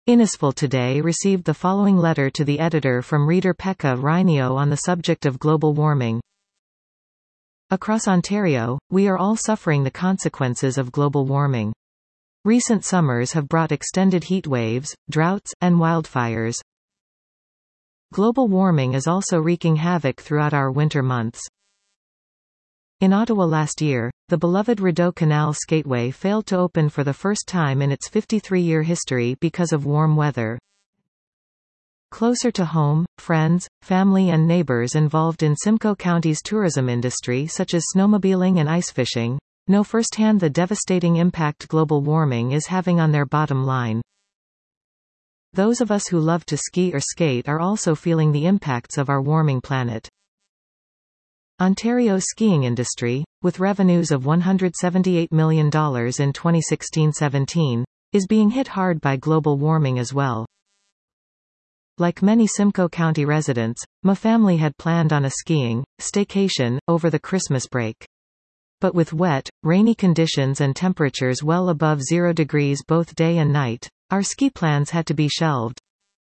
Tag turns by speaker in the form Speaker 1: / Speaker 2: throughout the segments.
Speaker 1: Innisfil today received the following letter to the editor from reader Pekka Rainio on the subject of global warming. Across Ontario, we are all suffering the consequences of global warming. Recent summers have brought extended heat waves, droughts, and wildfires. Global warming is also wreaking havoc throughout our winter months. In Ottawa last year, the beloved Rideau Canal Skateway failed to open for the first time in its 53-year history because of warm weather. Closer to home, friends, family and neighbors involved in Simcoe County's tourism industry such as snowmobiling and ice fishing, know firsthand the devastating impact global warming is having on their bottom line. Those of us who love to ski or skate are also feeling the impacts of our warming planet. Ontario's skiing industry, with revenues of $178 million in 2016-17, is being hit hard by global warming as well. Like many Simcoe County residents, my family had planned on a skiing staycation over the Christmas break. But with wet, rainy conditions and temperatures well above 0 degrees both day and night, our ski plans had to be shelved.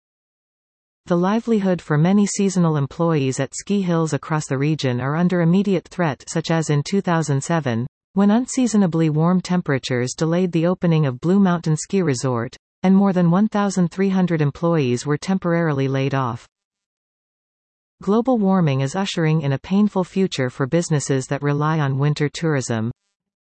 Speaker 1: The livelihood for many seasonal employees at ski hills across the region are under immediate threat, such as in 2007, when unseasonably warm temperatures delayed the opening of Blue Mountain Ski Resort, and more than 1,300 employees were temporarily laid off. Global warming is ushering in a painful future for businesses that rely on winter tourism.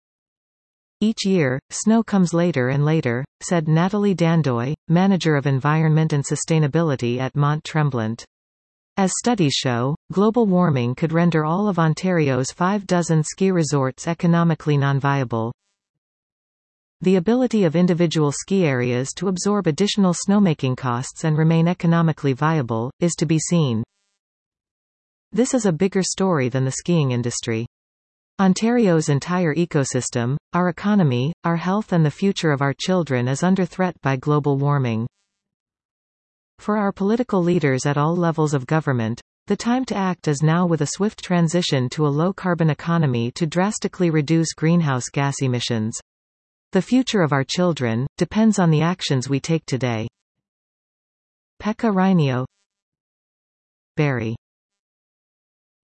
Speaker 1: Each year, snow comes later and later, said Natalie Dandoy, Manager of Environment and Sustainability at Mont Tremblant. As studies show, global warming could render all of Ontario's 6 ski resorts economically non-viable. The ability of individual ski areas to absorb additional snowmaking costs and remain economically viable is to be seen. This is a bigger story than the skiing industry. Ontario's entire ecosystem, our economy, our health and the future of our children is under threat by global warming. For our political leaders at all levels of government, the time to act is now, with a swift transition to a low-carbon economy to drastically reduce greenhouse gas emissions. The future of our children depends on the actions we take today. Pekka Rainio, Barrie.